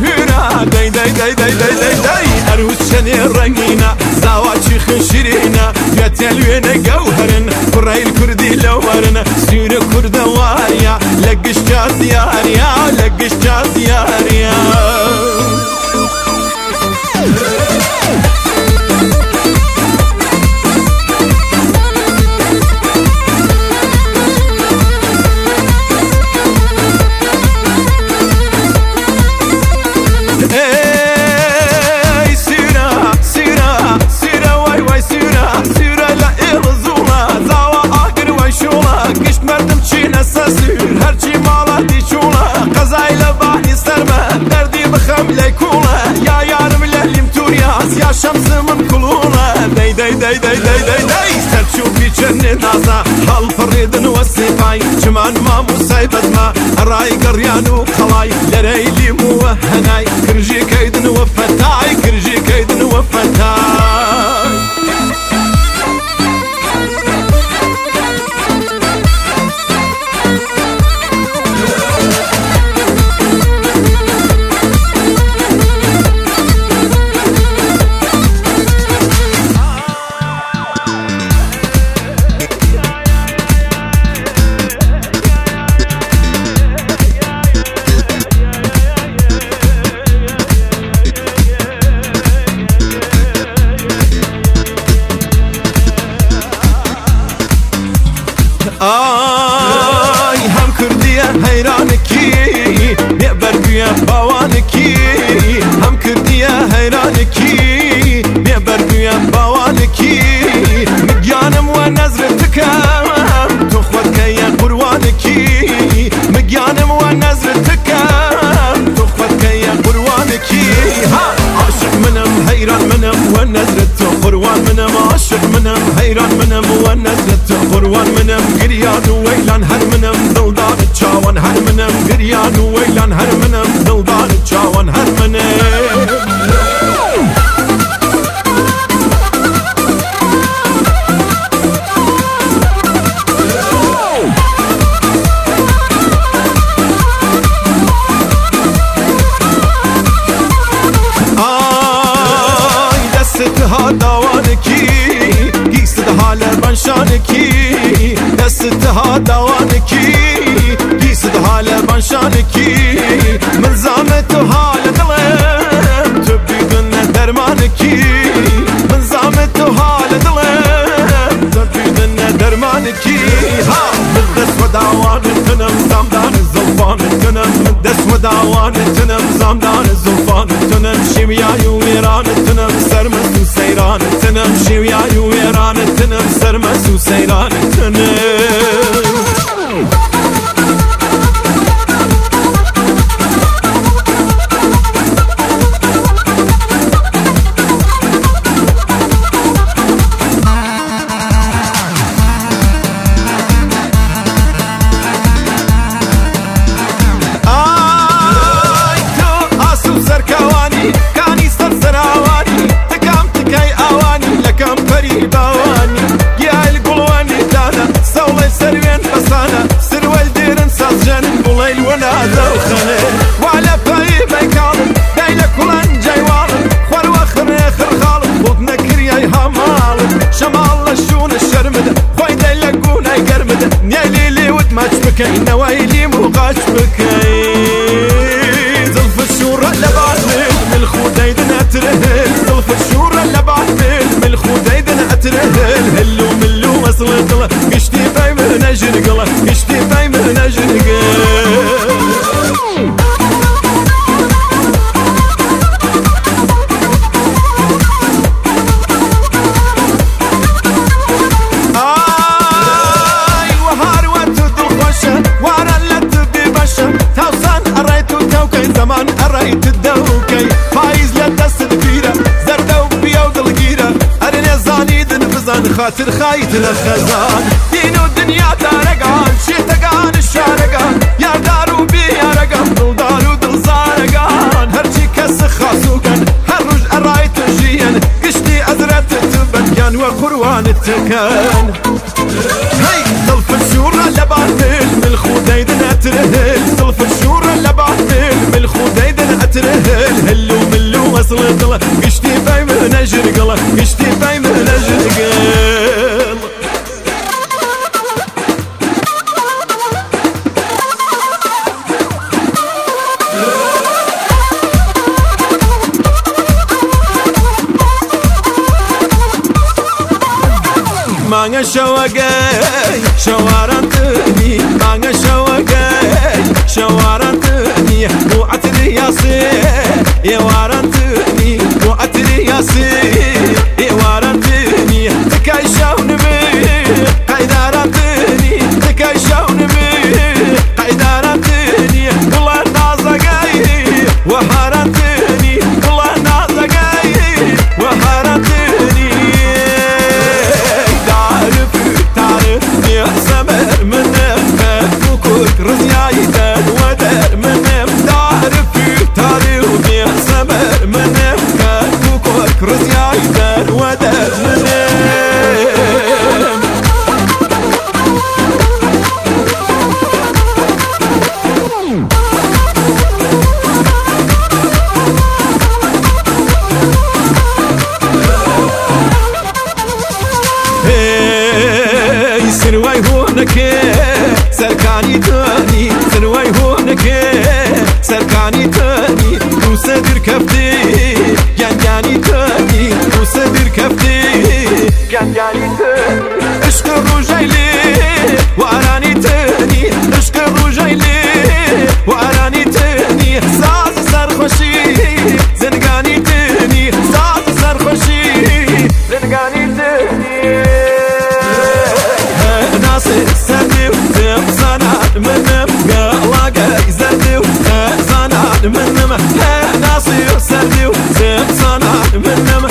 هنا داي داي داي داي داي داي داي أروس شني رنگينا زاواتي خنشرينا فيات الوين جوهرن كراي الكردي لورن سير كرد واريا لقش جاد ياريا لقش جاد ياريا هرچی مالا دی چولا قضای لبانی سرمه دردی بخم لیکولا یا یارم للیم توریاس یا شمس من کلولا دی دی دی دی دی دی دی سرچو بیچن نازا حال فریدن و سیپای چمان ما مصیبت ما رای گریان و خلای لریلی موهنای کرجی کیدن و فتای کرجی کیدن و فتای آی هم کردیه حیرانکی بیبر بیه باوانکی هم کردیه حیرانکی بیبر بیه باوانکی مگیانم و نظرتکم تو خود که یه قروانکی مگیانم و نظرتکم تو خود که یه قروانکی عاشق منم حیران منم و نظرت تو قروان منم عاشق منم حیران منم و نظرت تو قروان منم گریان و ویلان هر منم دلدار چاوان هر منم گریان و ویلان هر منم دلدار چاوان هر منم دستها دوانکی گیست حال بنشانکی دستها دوانکی گیست حال بنشانکی منظامت حال دلم تو بیدن درمانکی منظامت حال دلم تو بیدن درمانکی دست و داوان تنم زمدان زلفان تنم دست و داوان تنم زمدان زلفان تنم شیمیای و ایران تنم سرمس و سیران تنم شیمیای و ایران تنم سرمس و سیران تنم وعلى باي بيكال دايلا كلان جايوال خوار واخر اخر خالق خذنا كرياي هامال شمال شون الشرمد خوي دايلا قونا يقرمد نيالي لي ود ما تبكي نوايلي مغاش بكي زلف الشورة لبعد من الخديد نترهل زلف الشورة لبعد من الخديد نترهل هلو ملو وصلت قشتي باي من اجرقله قشتي باي من اجرقله زمان قريت الدوكي فايز لدست كبيرة زردة وبيا وضلقيرة أرني زاني دنفزان خاطر خايت لخزان دين والدنيا تارقان شي تقان الشارقان يا دارو بي يا رقم دل دارو دل زارقان هرشي كس خاصوكن هرج أرايت جيان قشتي أزرت تبكان وقروان التكان هاي ظلف الشورة لبعد من الخديد نترهل ظلف الشورة لبعد من الخديد ترهل هلو ملو وصل طلع قشتي باي من أجرقل قشتي باي من أجرقل مانگا شواگای شواران تنی مانگا شواگای شواران تنی مو عتری یاسی یواران تنی مو عتری یاسی یواران تنی تکای شاون بی قیداران تنی تکای شاون بی قیداران تنی والله نازگای وهاران تنی والله نازگای وهاران تنی سمر منم فوكك رزياي دان ودر منم تعرف في تاريخ سمر منم فوكك رزياي دان ودر منم سنواي هونك سركاني تاني سنواي هونك سركاني تاني وصدر كفتي جانجاني تاني وصدر كفتي جانجاني تاني عشق الرجايلي وأراني تاني عشق الرجايلي وأراني تاني ساز سرخوشي زنقاني تاني ساز سرخوشي زنقاني تاني سردو زناد منم قلاقي زردو زناد منم ناصير سردو زناد منم